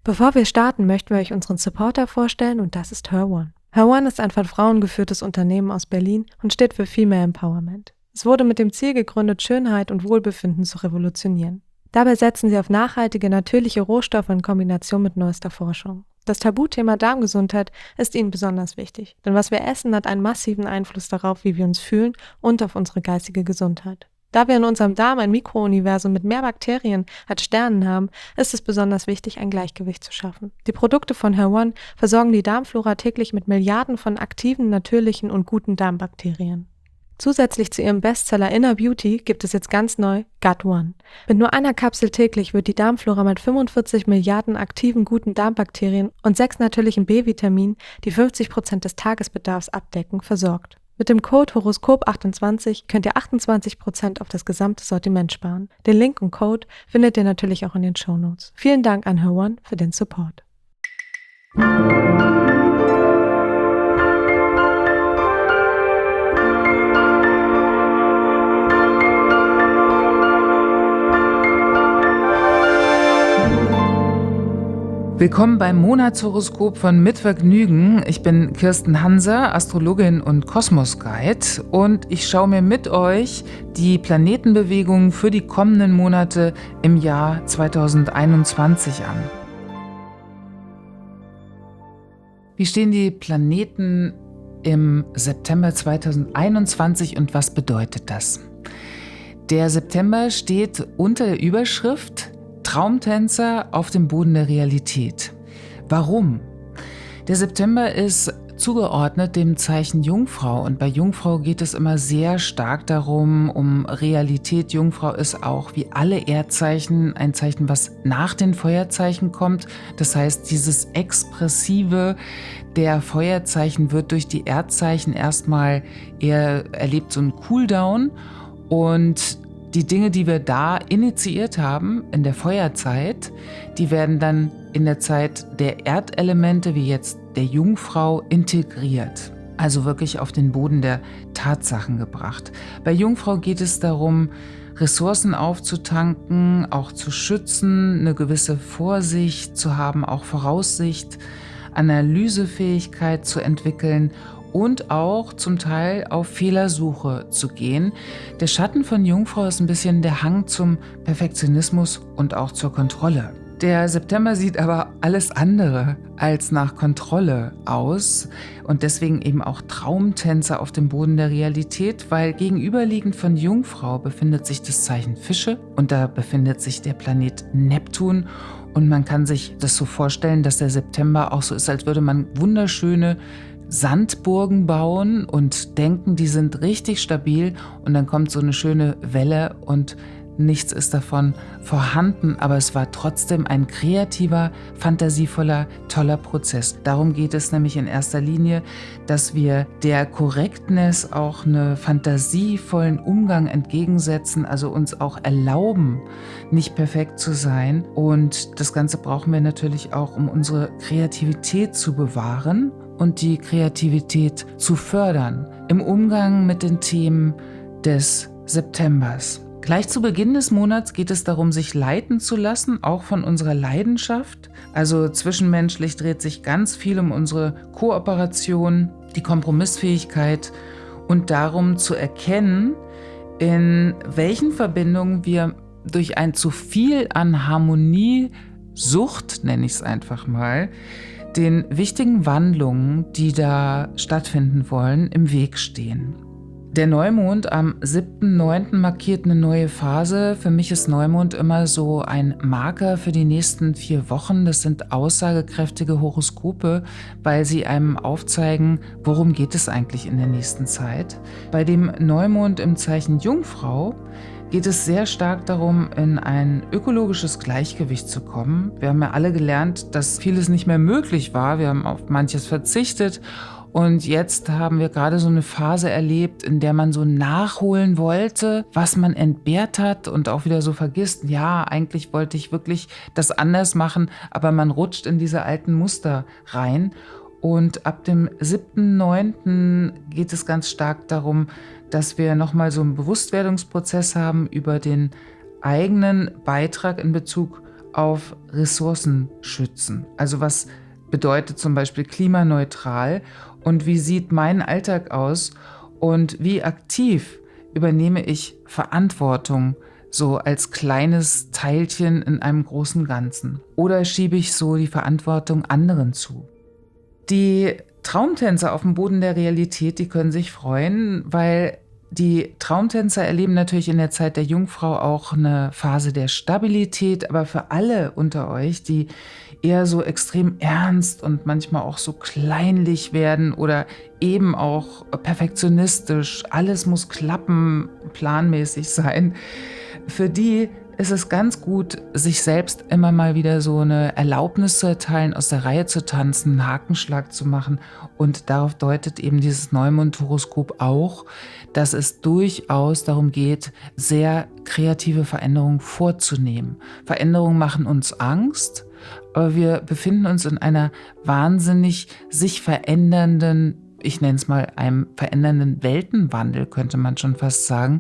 Bevor wir starten, möchten wir euch unseren Supporter vorstellen und das ist HerOne. HerOne ist ein von Frauen geführtes Unternehmen aus Berlin und steht für Female Empowerment. Es wurde mit dem Ziel gegründet, Schönheit und Wohlbefinden zu revolutionieren. Dabei setzen sie auf nachhaltige, natürliche Rohstoffe in Kombination mit neuester Forschung. Das Tabuthema Darmgesundheit ist ihnen besonders wichtig, denn was wir essen, hat einen massiven Einfluss darauf, wie wir uns fühlen und auf unsere geistige Gesundheit. Da wir in unserem Darm ein Mikrouniversum mit mehr Bakterien als Sternen haben, ist es besonders wichtig, ein Gleichgewicht zu schaffen. Die Produkte von HerOne versorgen die Darmflora täglich mit Milliarden von aktiven, natürlichen und guten Darmbakterien. Zusätzlich zu ihrem Bestseller Inner Beauty gibt es jetzt ganz neu Gut-One. Mit nur einer Kapsel täglich wird die Darmflora mit 45 Milliarden aktiven guten Darmbakterien und 6 natürlichen B-Vitaminen, die 50% des Tagesbedarfs abdecken, versorgt. Mit dem Code HOROSCOP28 könnt ihr 28% auf das gesamte Sortiment sparen. Den Link und Code findet ihr natürlich auch in den Shownotes. Vielen Dank an HerOne für den Support. Willkommen beim Monatshoroskop von Mit Vergnügen. Ich bin Kirsten Hanser, Astrologin und Kosmos-Guide und ich schaue mir mit euch die Planetenbewegungen für die kommenden Monate im Jahr 2021 an. Wie stehen die Planeten im September 2021 und was bedeutet das? Der September steht unter der Überschrift Traumtänzer auf dem Boden der Realität. Warum? Der September ist zugeordnet dem Zeichen Jungfrau und bei Jungfrau geht es immer sehr stark darum, um Realität. Jungfrau ist auch wie alle Erdzeichen ein Zeichen, was nach den Feuerzeichen kommt. Das heißt, dieses Expressive der Feuerzeichen wird durch die Erdzeichen erstmal eher erlebt so einen Cooldown und die Dinge, die wir da initiiert haben in der Feuerzeit, die werden dann in der Zeit der Erdelemente, wie jetzt der Jungfrau, integriert. Also wirklich auf den Boden der Tatsachen gebracht. Bei Jungfrau geht es darum, Ressourcen aufzutanken, auch zu schützen, eine gewisse Vorsicht zu haben, auch Voraussicht, Analysefähigkeit zu entwickeln und auch zum Teil auf Fehlersuche zu gehen. Der Schatten von Jungfrau ist ein bisschen der Hang zum Perfektionismus und auch zur Kontrolle. Der September sieht aber alles andere als nach Kontrolle aus und deswegen eben auch Traumtänzer auf dem Boden der Realität, weil gegenüberliegend von Jungfrau befindet sich das Zeichen Fische und da befindet sich der Planet Neptun. Und man kann sich das so vorstellen, dass der September auch so ist, als würde man wunderschöne Sandburgen bauen und denken, die sind richtig stabil und dann kommt so eine schöne Welle und nichts ist davon vorhanden, aber es war trotzdem ein kreativer, fantasievoller, toller Prozess. Darum geht es nämlich in erster Linie, dass wir der Correctness auch einen fantasievollen Umgang entgegensetzen, also uns auch erlauben, nicht perfekt zu sein. Und das Ganze brauchen wir natürlich auch, um unsere Kreativität zu bewahren und die Kreativität zu fördern im Umgang mit den Themen des Septembers. Gleich zu Beginn des Monats geht es darum, sich leiten zu lassen, auch von unserer Leidenschaft. Also zwischenmenschlich dreht sich ganz viel um unsere Kooperation, die Kompromissfähigkeit und darum zu erkennen, in welchen Verbindungen wir durch ein zu viel an Harmoniesucht, nenne ich es einfach mal, den wichtigen Wandlungen, die da stattfinden wollen, im Weg stehen. Der Neumond am 7.9. markiert eine neue Phase. Für mich ist Neumond immer so ein Marker für die nächsten 4 Wochen. Das sind aussagekräftige Horoskope, weil sie einem aufzeigen, worum geht es eigentlich in der nächsten Zeit. Bei dem Neumond im Zeichen Jungfrau geht es sehr stark darum, in ein ökologisches Gleichgewicht zu kommen. Wir haben ja alle gelernt, dass vieles nicht mehr möglich war. Wir haben auf manches verzichtet. Und jetzt haben wir gerade so eine Phase erlebt, in der man so nachholen wollte, was man entbehrt hat und auch wieder so vergisst, ja, eigentlich wollte ich wirklich das anders machen, aber man rutscht in diese alten Muster rein. Und ab dem 7.9. geht es ganz stark darum, dass wir nochmal so einen Bewusstwerdungsprozess haben über den eigenen Beitrag in Bezug auf Ressourcen schützen. Also was bedeutet zum Beispiel klimaneutral und wie sieht mein Alltag aus und wie aktiv übernehme ich Verantwortung so als kleines Teilchen in einem großen Ganzen? Oder schiebe ich so die Verantwortung anderen zu? Die Traumtänzer auf dem Boden der Realität, die können sich freuen, weil die Traumtänzer erleben natürlich in der Zeit der Jungfrau auch eine Phase der Stabilität, aber für alle unter euch, die eher so extrem ernst und manchmal auch so kleinlich werden oder eben auch perfektionistisch, alles muss klappen, planmäßig sein, für die ist es ganz gut, sich selbst immer mal wieder so eine Erlaubnis zu erteilen, aus der Reihe zu tanzen, einen Hakenschlag zu machen. Und darauf deutet eben dieses Neumond-Horoskop auch, dass es durchaus darum geht, sehr kreative Veränderungen vorzunehmen. Veränderungen machen uns Angst, aber wir befinden uns in einer wahnsinnig sich verändernden, ich nenne es mal einem verändernden Weltenwandel, könnte man schon fast sagen.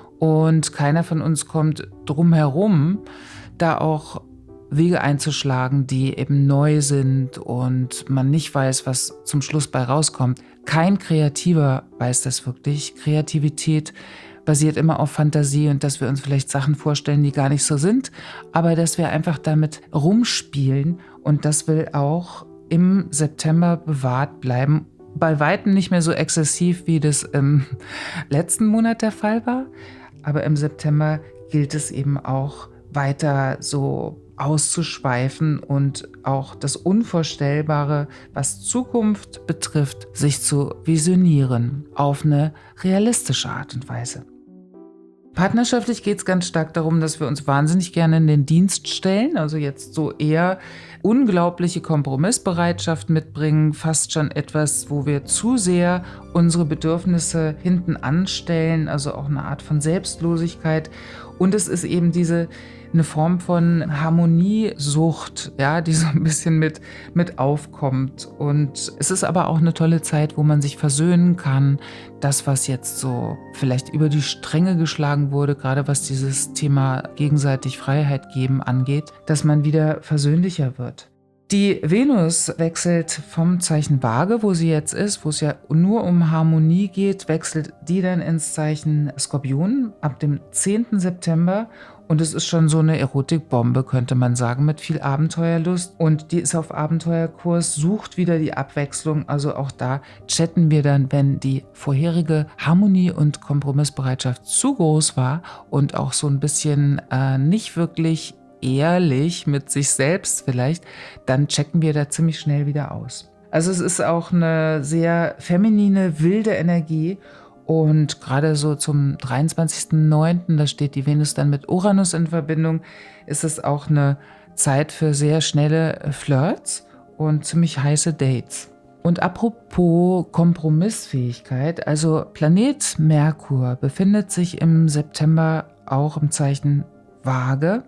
Und keiner von uns kommt drum herum, da auch Wege einzuschlagen, die eben neu sind und man nicht weiß, was zum Schluss bei rauskommt. Kein Kreativer weiß das wirklich. Kreativität basiert immer auf Fantasie und dass wir uns vielleicht Sachen vorstellen, die gar nicht so sind, aber dass wir einfach damit rumspielen und das will auch im September bewahrt bleiben. Bei weitem nicht mehr so exzessiv, wie das im letzten Monat der Fall war. Aber im September gilt es eben auch weiter so auszuschweifen und auch das Unvorstellbare, was Zukunft betrifft, sich zu visionieren auf eine realistische Art und Weise. Partnerschaftlich geht es ganz stark darum, dass wir uns wahnsinnig gerne in den Dienst stellen, also jetzt so eher unglaubliche Kompromissbereitschaft mitbringen, fast schon etwas, wo wir zu sehr unsere Bedürfnisse hinten anstellen, also auch eine Art von Selbstlosigkeit. Und es ist eben eine Form von Harmoniesucht, ja, die so ein bisschen mit aufkommt. Und es ist aber auch eine tolle Zeit, wo man sich versöhnen kann. Das, was jetzt so vielleicht über die Stränge geschlagen wurde, gerade was dieses Thema gegenseitig Freiheit geben angeht, dass man wieder versöhnlicher wird. Die Venus wechselt vom Zeichen Waage, wo sie jetzt ist, wo es ja nur um Harmonie geht, wechselt die dann ins Zeichen Skorpion ab dem 10. September. Und es ist schon so eine Erotikbombe, könnte man sagen, mit viel Abenteuerlust. Und die ist auf Abenteuerkurs, sucht wieder die Abwechslung. Also auch da chatten wir dann, wenn die vorherige Harmonie und Kompromissbereitschaft zu groß war und auch so ein bisschen nicht wirklich ehrlich mit sich selbst vielleicht, dann checken wir da ziemlich schnell wieder aus. Also es ist auch eine sehr feminine, wilde Energie. Und gerade so zum 23.09., da steht die Venus dann mit Uranus in Verbindung, ist es auch eine Zeit für sehr schnelle Flirts und ziemlich heiße Dates. Und apropos Kompromissfähigkeit, also Planet Merkur befindet sich im September auch im Zeichen Waage.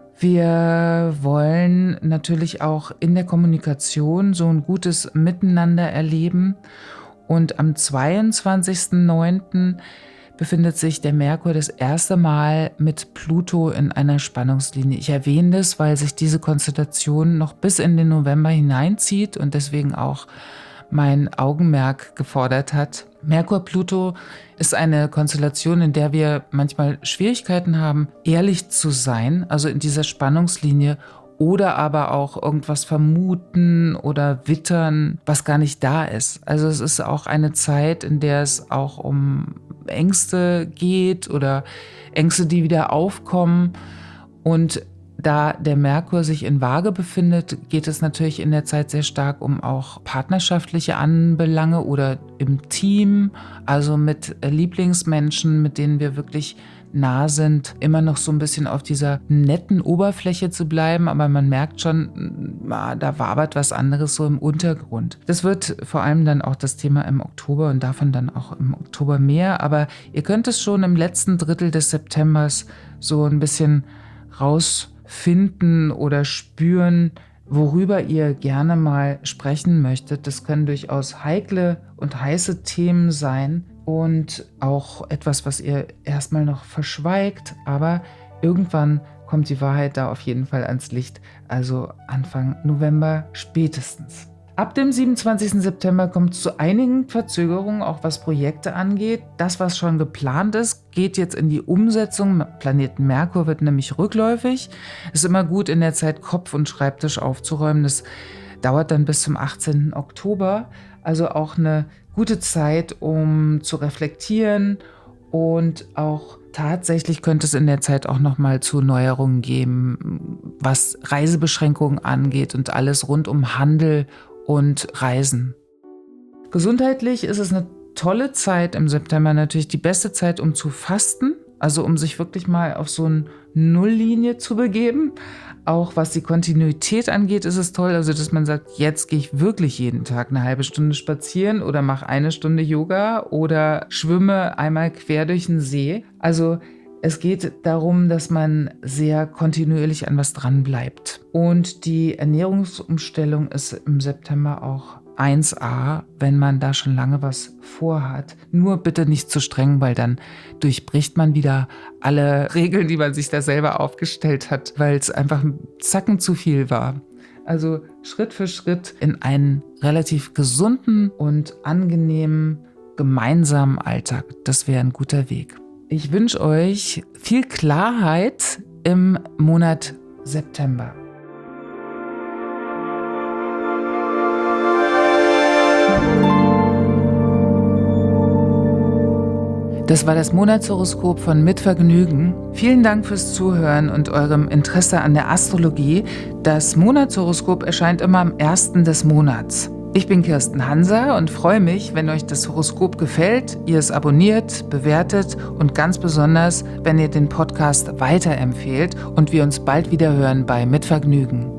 Wir wollen natürlich auch in der Kommunikation so ein gutes Miteinander erleben. Und am 22.09. befindet sich der Merkur das erste Mal mit Pluto in einer Spannungslinie. Ich erwähne das, weil sich diese Konstellation noch bis in den November hineinzieht und deswegen auch mein Augenmerk gefordert hat. Merkur-Pluto ist eine Konstellation, in der wir manchmal Schwierigkeiten haben, ehrlich zu sein, also in dieser Spannungslinie, oder aber auch irgendwas vermuten oder wittern, was gar nicht da ist. Also es ist auch eine Zeit, in der es auch um Ängste geht oder Ängste, die wieder aufkommen. Und da der Merkur sich in Waage befindet, geht es natürlich in der Zeit sehr stark um auch partnerschaftliche Anbelange oder im Team, also mit Lieblingsmenschen, mit denen wir wirklich nah sind, immer noch so ein bisschen auf dieser netten Oberfläche zu bleiben, aber man merkt schon, da wabert was anderes so im Untergrund. Das wird vor allem dann auch das Thema im Oktober und davon dann auch im Oktober mehr, aber ihr könnt es schon im letzten Drittel des Septembers so ein bisschen rausfinden oder spüren, worüber ihr gerne mal sprechen möchtet. Das können durchaus heikle und heiße Themen sein und auch etwas, was ihr erstmal noch verschweigt, aber irgendwann kommt die Wahrheit da auf jeden Fall ans Licht, also Anfang November spätestens. Ab dem 27. September kommt es zu einigen Verzögerungen, auch was Projekte angeht. Das, was schon geplant ist, geht jetzt in die Umsetzung. Planeten Merkur wird nämlich rückläufig. Es ist immer gut, in der Zeit Kopf und Schreibtisch aufzuräumen. Das dauert dann bis zum 18. Oktober. Also auch eine gute Zeit, um zu reflektieren. Und auch tatsächlich könnte es in der Zeit auch nochmal zu Neuerungen geben, was Reisebeschränkungen angeht und alles rund um Handel und Reisen. Gesundheitlich ist es eine tolle Zeit im September, natürlich die beste Zeit, um zu fasten, also um sich wirklich mal auf so eine Nulllinie zu begeben. Auch was die Kontinuität angeht, ist es toll, also dass man sagt, jetzt gehe ich wirklich jeden Tag eine halbe Stunde spazieren oder mache eine Stunde Yoga oder schwimme einmal quer durch den See. Also es geht darum, dass man sehr kontinuierlich an was dran bleibt. Und die Ernährungsumstellung ist im September auch 1A, wenn man da schon lange was vorhat. Nur bitte nicht zu streng, weil dann durchbricht man wieder alle Regeln, die man sich da selber aufgestellt hat, weil es einfach ein Zacken zu viel war. Also Schritt für Schritt in einen relativ gesunden und angenehmen gemeinsamen Alltag. Das wäre ein guter Weg. Ich wünsche euch viel Klarheit im Monat September. Das war das Monatshoroskop von Mit Vergnügen. Vielen Dank fürs Zuhören und eurem Interesse an der Astrologie. Das Monatshoroskop erscheint immer am 1. des Monats. Ich bin Kirsten Hanser und freue mich, wenn euch das Horoskop gefällt, ihr es abonniert, bewertet und ganz besonders, wenn ihr den Podcast weiterempfehlt und wir uns bald wieder hören bei Mit Vergnügen.